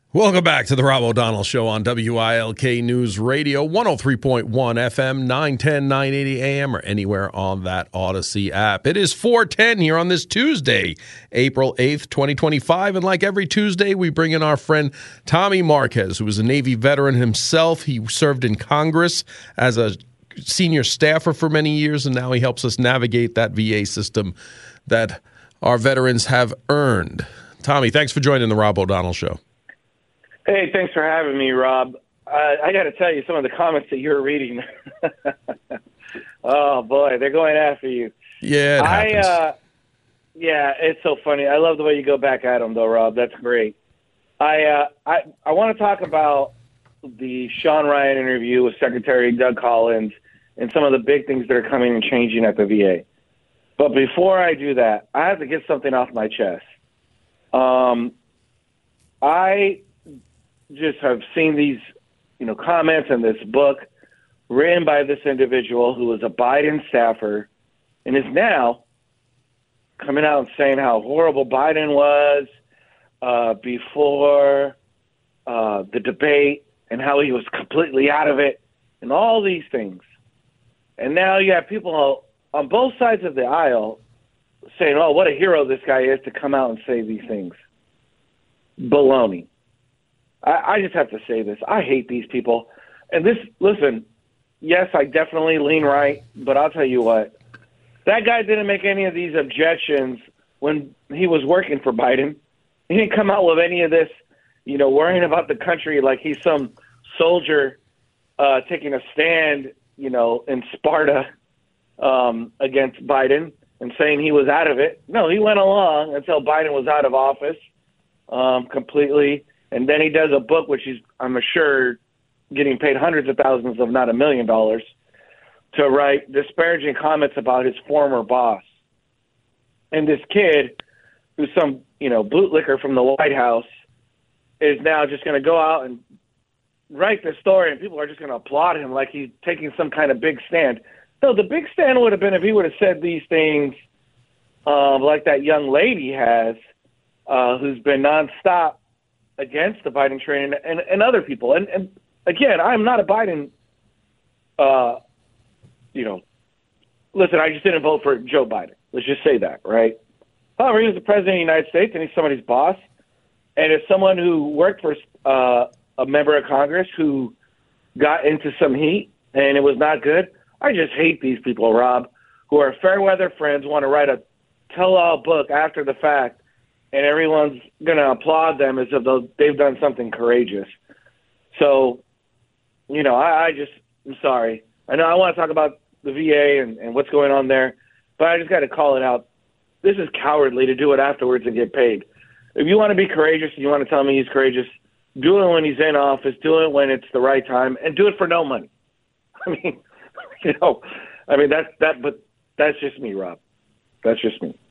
Welcome back to the Rob O'Donnell Show on WILK News Radio, 103.1 FM, 910, 980 AM, or anywhere on that Odyssey app. It is 4:10 here on this Tuesday, April 8th, 2025. And like every Tuesday, we bring in our friend Tommy Marquez, who is a Navy veteran himself. He served in Congress as a senior staffer for many years, and now he helps us navigate that VA system that our veterans have earned. Tommy, thanks for joining the Rob O'Donnell Show. Hey, thanks for having me, Rob. I got to tell you, some of the comments that you're reading, oh, boy, they're going after you. Yeah, it happens. Yeah, it's so funny. I love the way you go back at them, though, Rob. That's great. I want to talk about the Sean Ryan interview with Secretary Doug Collins and some of the big things that are coming and changing at the VA. But before I do that, I have to get something off my chest. I just have seen these, comments in this book written by this individual who was a Biden staffer and is now coming out and saying how horrible Biden was before the debate and how he was completely out of it and all these things. And now you have people on both sides of the aisle saying, oh, what a hero this guy is to come out and say these things. Baloney. I just have to say this. I hate these people. And listen, yes, I definitely lean right, but I'll tell you what. That guy didn't make any of these objections when he was working for Biden. He didn't come out with any of this, worrying about the country like he's some soldier taking a stand, in Sparta against Biden and saying he was out of it. No, he went along until Biden was out of office completely. And then he does a book, which he's, I'm sure, getting paid hundreds of thousands, if not $1 million, to write disparaging comments about his former boss. And this kid, who's some, bootlicker from the White House, is now just going to go out and write the story, and people are just going to applaud him like he's taking some kind of big stand. No, the big stand would have been if he would have said these things like that young lady has, who's been nonstop against the Biden train and other people. And again, I'm not a Biden, listen, I just didn't vote for Joe Biden. Let's just say that, right? However, he was the president of the United States and he's somebody's boss. And as someone who worked for a member of Congress who got into some heat and it was not good, I just hate these people, Rob, who are fair weather friends, want to write a tell-all book after the fact, and everyone's going to applaud them as if they've done something courageous. So, I'm sorry. I know I want to talk about the VA and what's going on there, but I just got to call it out. This is cowardly to do it afterwards and get paid. If you want to be courageous and you want to tell me he's courageous, do it when he's in office, do it when it's the right time, and do it for no money. But that's just me, Rob. That's just me.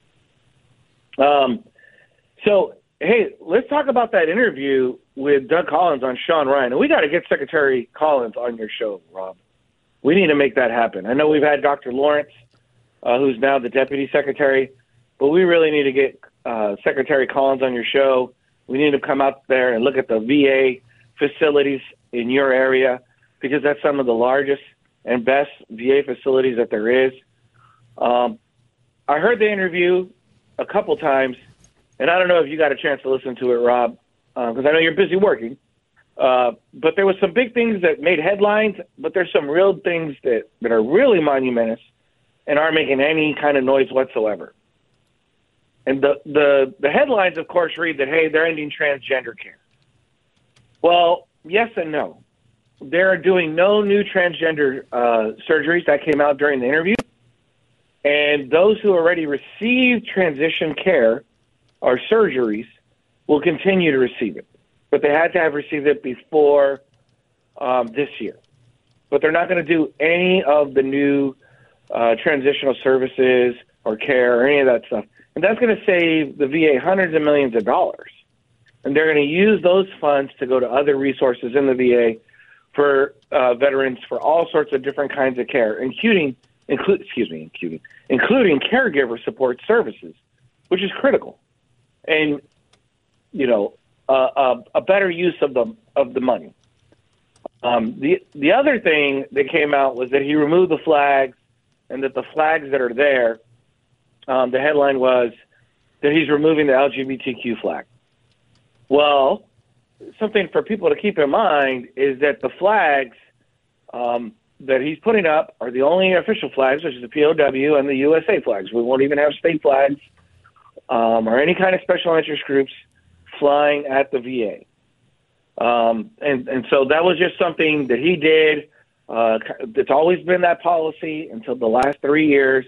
So, hey, let's talk about that interview with Doug Collins on Sean Ryan. And we got to get Secretary Collins on your show, Rob. We need to make that happen. I know we've had Dr. Lawrence, who's now the Deputy Secretary, but we really need to get Secretary Collins on your show. We need to come out there and look at the VA facilities in your area because that's some of the largest and best VA facilities that there is. I heard the interview a couple times, and I don't know if you got a chance to listen to it, Rob, because I know you're busy working. But there was some big things that made headlines, but there's some real things that are really monumentous and aren't making any kind of noise whatsoever. And the headlines, of course, read that, hey, they're ending transgender care. Well, yes and no. They're doing no new transgender surgeries. That came out during the interview. And those who already received transition care or surgeries will continue to receive it. But they had to have received it before this year. But they're not going to do any of the new transitional services or care or any of that stuff. And that's going to save the VA hundreds of millions of dollars. And they're going to use those funds to go to other resources in the VA for veterans for all sorts of different kinds of care, including caregiver support services, which is critical. And, a better use of the money. The other thing that came out was that he removed the flags, and that the flags that are there, the headline was that he's removing the LGBTQ flag. Well, something for people to keep in mind is that the flags that he's putting up are the only official flags, which is the POW and the USA flags. We won't even have state flags or any kind of special interest groups flying at the VA. And so that was just something that he did. It's always been that policy until the last 4 years,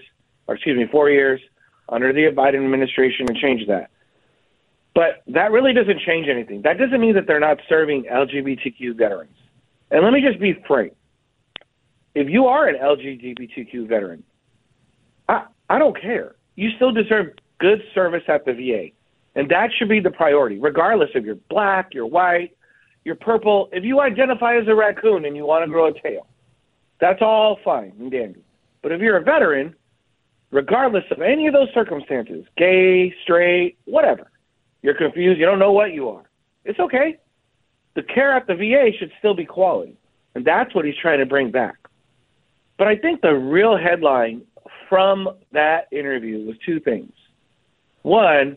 under the Biden administration, and changed that. But that really doesn't change anything. That doesn't mean that they're not serving LGBTQ veterans. And let me just be frank. If you are an LGBTQ veteran, I don't care. You still deserve good service at the VA. And that should be the priority, regardless if you're black, you're white, you're purple. If you identify as a raccoon and you want to grow a tail, that's all fine and dandy. But if you're a veteran, regardless of any of those circumstances, gay, straight, whatever, you're confused, you don't know what you are, it's okay. The care at the VA should still be quality. And that's what he's trying to bring back. But I think the real headline from that interview was two things. One,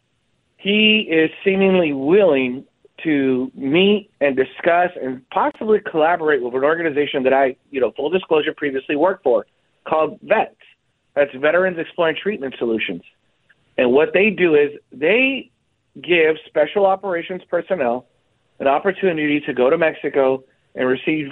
he is seemingly willing to meet and discuss and possibly collaborate with an organization that I, full disclosure, previously worked for, called VETS. That's Veterans Exploring Treatment Solutions. And what they do is they give special operations personnel an opportunity to go to Mexico and receive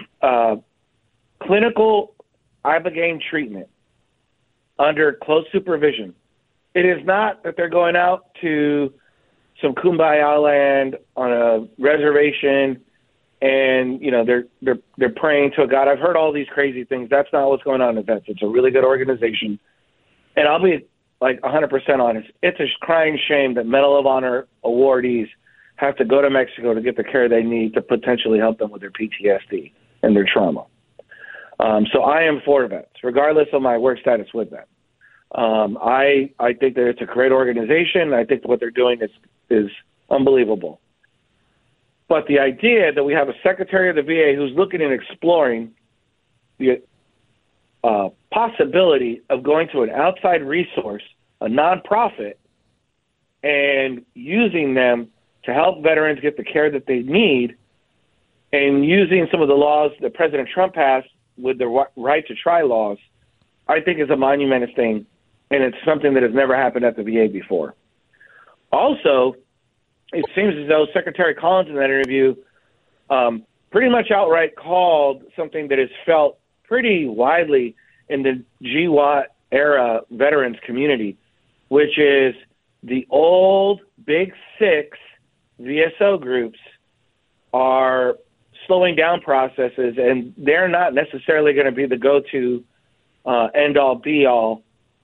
clinical Ibogaine treatment under close supervision. It is not that they're going out to some kumbaya land on a reservation and, they're praying to a God. I've heard all these crazy things. That's not what's going on in VETS. It's a really good organization. And I'll be 100% honest. It's a crying shame that Medal of Honor awardees have to go to Mexico to get the care they need to potentially help them with their PTSD and their trauma. So I am for VETS, regardless of my work status with them. I think that it's a great organization. I think what they're doing is unbelievable. But the idea that we have a secretary of the VA who's looking and exploring the possibility of going to an outside resource, a nonprofit, and using them to help veterans get the care that they need, and using some of the laws that President Trump passed with the right to try laws, I think is a monumental thing, and it's something that has never happened at the VA before. Also, it seems as though Secretary Collins in that interview pretty much outright called something that is felt pretty widely in the GWAT era veterans community, which is the old Big Six VSO groups are slowing down processes, and they're not necessarily going to be the go-to end-all, be-all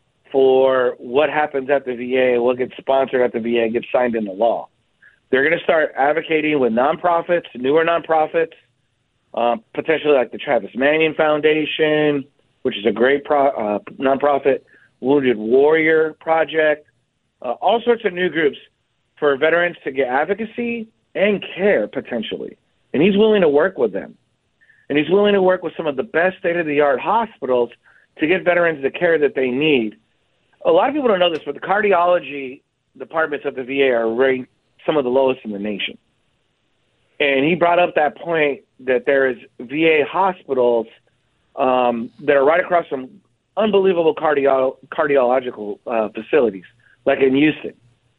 for what happens at the VA, what gets sponsored at the VA, gets signed into law. They're going to start advocating with nonprofits, newer nonprofits, potentially like the Travis Manion Foundation, which is a great nonprofit, Wounded Warrior Project, all sorts of new groups for veterans to get advocacy and care potentially. And he's willing to work with them. And he's willing to work with some of the best state-of-the-art hospitals to get veterans the care that they need. A lot of people don't know this, but the cardiology departments of the VA are ranked some of the lowest in the nation. And he brought up that point that there is VA hospitals that are right across from unbelievable cardiological facilities, like in Houston.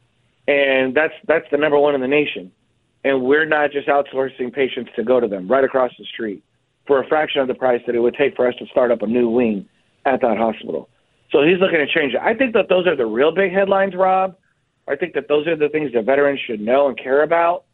And that's the number one in the nation. And we're not just outsourcing patients to go to them right across the street for a fraction of the price that it would take for us to start up a new wing at that hospital. So he's looking to change it. I think that those are the real big headlines, Rob. I think that those are the things that veterans should know and care about.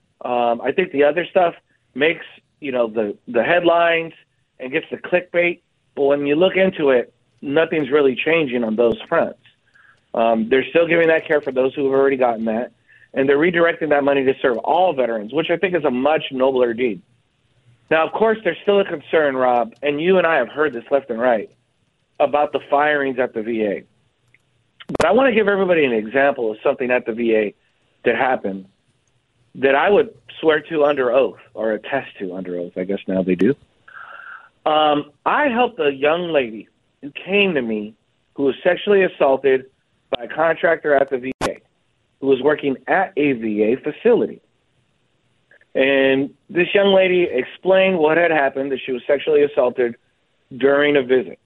I think the other stuff makes, the headlines and gets the clickbait. But when you look into it, nothing's really changing on those fronts. They're still giving that care for those who have already gotten that. And they're redirecting that money to serve all veterans, which I think is a much nobler deed. Now, of course, there's still a concern, Rob, and you and I have heard this left and right, about the firings at the VA. But I want to give everybody an example of something at the VA that happened that I would swear to under oath, or attest to under oath, I guess now they do. I helped a young lady who came to me who was sexually assaulted by a contractor at the VA, who was working at a VA facility. And this young lady explained what had happened, that she was sexually assaulted during a visit.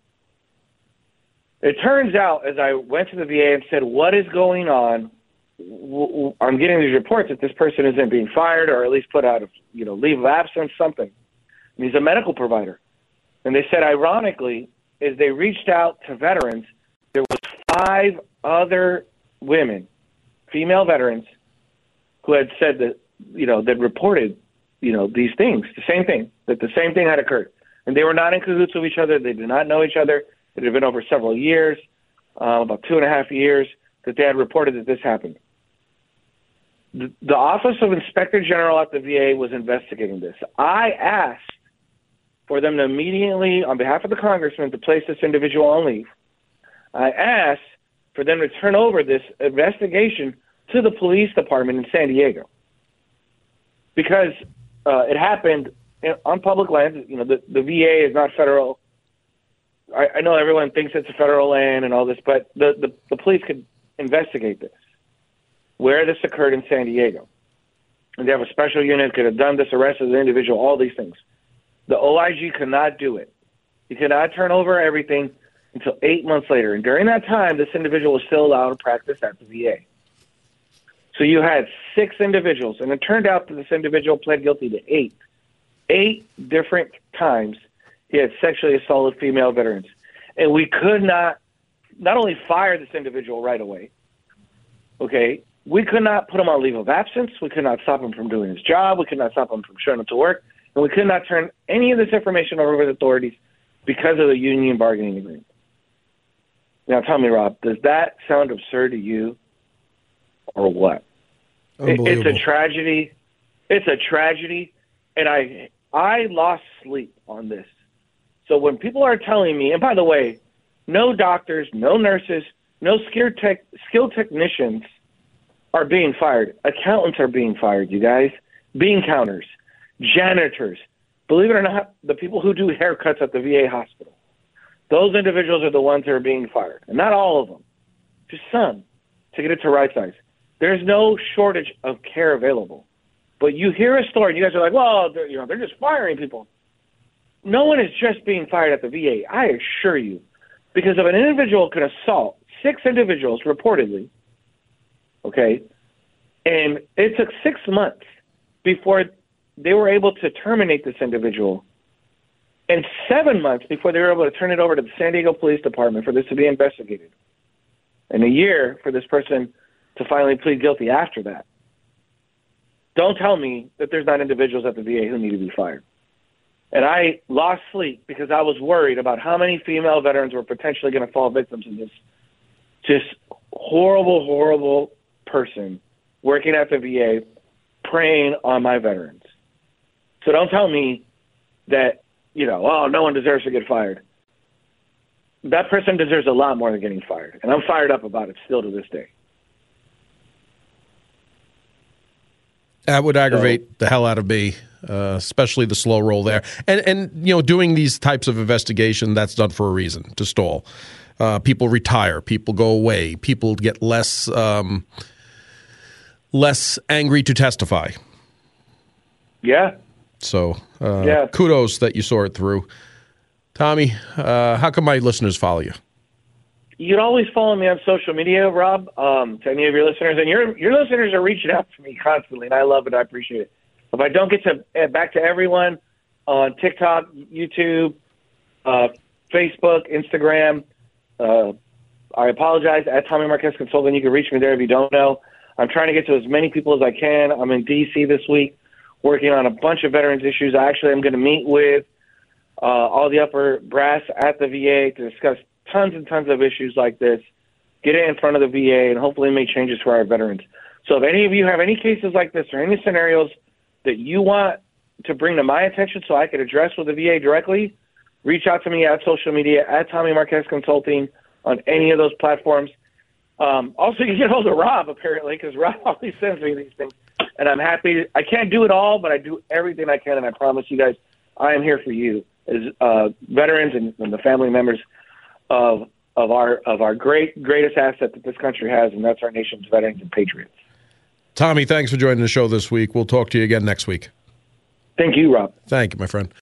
It turns out, as I went to the VA and said, what is going on? I'm getting these reports that this person isn't being fired or at least put out of, leave of absence, something. And he's a medical provider. And they said, ironically, as they reached out to veterans, there was 5 other women, female veterans, who had said that, that reported, these things, the same thing, that the same thing had occurred. And they were not in cahoots with each other. They did not know each other. It had been over several years, about 2.5 years, that they had reported that this happened. The Office of Inspector General at the VA was investigating this. I asked for them to immediately, on behalf of the congressman, to place this individual on leave. I asked for them to turn over this investigation to the police department in San Diego, because it happened on public land. The VA is not federal. I know everyone thinks it's a federal land and all this, but the police could investigate this, where this occurred in San Diego. And they have a special unit, could have done this, arrested the individual, all these things. The OIG could not do it. He could not turn over everything until 8 months later. And during that time, this individual was still allowed to practice at the VA. So you had 6 individuals, and it turned out that this individual pled guilty to 8. 8 different times he had sexually assaulted female veterans. And we could not only fire this individual right away, okay, we could not put him on leave of absence. We could not stop him from doing his job. We could not stop him from showing up to work. And we could not turn any of this information over to the authorities because of the union bargaining agreement. Now tell me, Rob, does that sound absurd to you or what? It's a tragedy. It's a tragedy. And I lost sleep on this. So when people are telling me, and by the way, no doctors, no nurses, no skilled technicians are being fired. Accountants are being fired, you guys. Bean counters, janitors. Believe it or not, the people who do haircuts at the VA hospital, those individuals are the ones who are being fired. And not all of them, just some, to get it to right size. There's no shortage of care available. But you hear a story, and you guys are like, well, they're just firing people. No one is just being fired at the VA, I assure you. Because if an individual could assault 6 individuals reportedly, okay, and it took 6 months before they were able to terminate this individual, and 7 months before they were able to turn it over to the San Diego Police Department for this to be investigated, and a year for this person to finally plead guilty after that. Don't tell me that there's not individuals at the VA who need to be fired. And I lost sleep because I was worried about how many female veterans were potentially going to fall victims of this just horrible, horrible person working at the VA preying on my veterans. So don't tell me that, no one deserves to get fired. That person deserves a lot more than getting fired. And I'm fired up about it still to this day. That would aggravate the hell out of me, especially the slow roll there. And doing these types of investigation, that's done for a reason, to stall. People retire, people go away, people get less angry to testify. Yeah. So kudos that you saw it through. Tommy, how can my listeners follow you? You can always follow me on social media, Rob, to any of your listeners. And your listeners are reaching out to me constantly, and I love it. I appreciate it. If I don't get back to everyone on TikTok, YouTube, Facebook, Instagram, I apologize. At Tommy Marquez Consulting, you can reach me there if you don't know. I'm trying to get to as many people as I can. I'm in D.C. this week working on a bunch of veterans issues. I actually am going to meet with all the upper brass at the VA to discuss tons and tons of issues like this, get it in front of the VA, and hopefully make changes for our veterans. So if any of you have any cases like this or any scenarios that you want to bring to my attention so I could address with the VA directly, reach out to me at social media, at Tommy Marquez Consulting, on any of those platforms. Also, you can get hold of Rob, apparently, because Rob always sends me these things. and I'm happy. I can't do it all, but I do everything I can, and I promise you guys, I am here for you as veterans and the family members of our greatest asset that this country has, and that's our nation's veterans and patriots. Tommy, thanks for joining the show this week. We'll talk to you again next week. Thank you, Rob. Thank you, my friend.